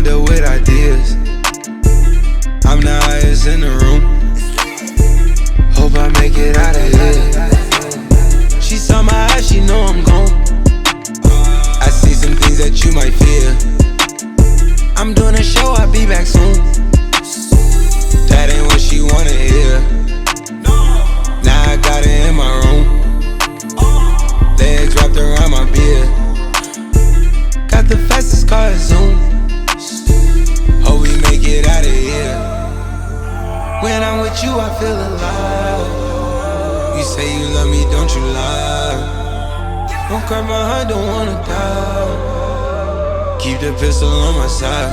mind up with ideas. I'm the highest in the room. Hope I make it out of here. She saw my eyes, she know I'm gone. I see some things that you might fear. I'm doing a show, I'll be back soon. That ain't what she wanna hear. Now I got it in my room. Legs wrapped around my beard. Got the fastest car at Zoom. Hope we make it out of here. When I'm with you, I feel alive. You say you love me, don't you lie? Don't cry my heart, don't wanna die. Keep the pistol on my side.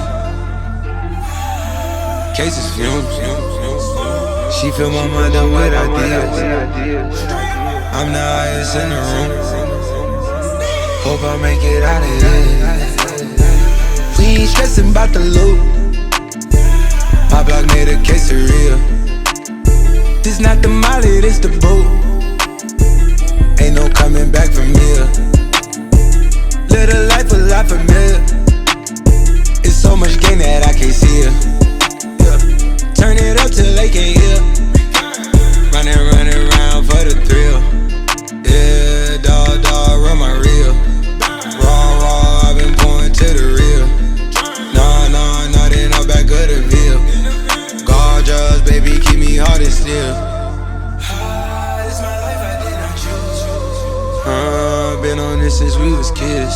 Cases fumes. She fill my mind up with ideas. I'm the highest in the room. Hope I make it out of here. We ain't stressing about the loot. My block made a quesadilla. This not the molly, this the boot. Ain't no coming back from here. Live a life a lot familiar. It's so much gain that I can't see it. Turn it up till they can't hear. Running around for the thrill. Yeah, dog, run my reel. Raw, I've been pouring to the real. Nah, they know back of the veil. Gorgeous, baby, keep me hard and still. This my life, I did not choose. Been on this since we was kids.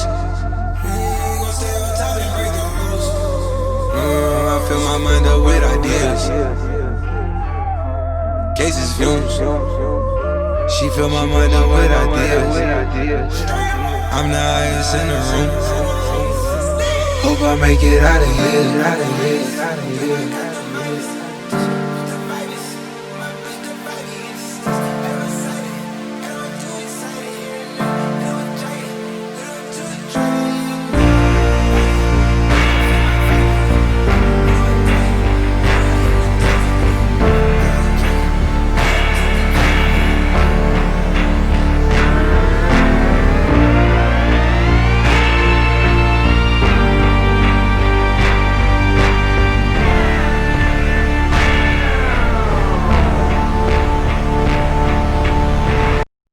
I fill my mind up with ideas. Cases fumes. She fill my mind up with ideas. I'm the highest in the room. Hope I make it out of here.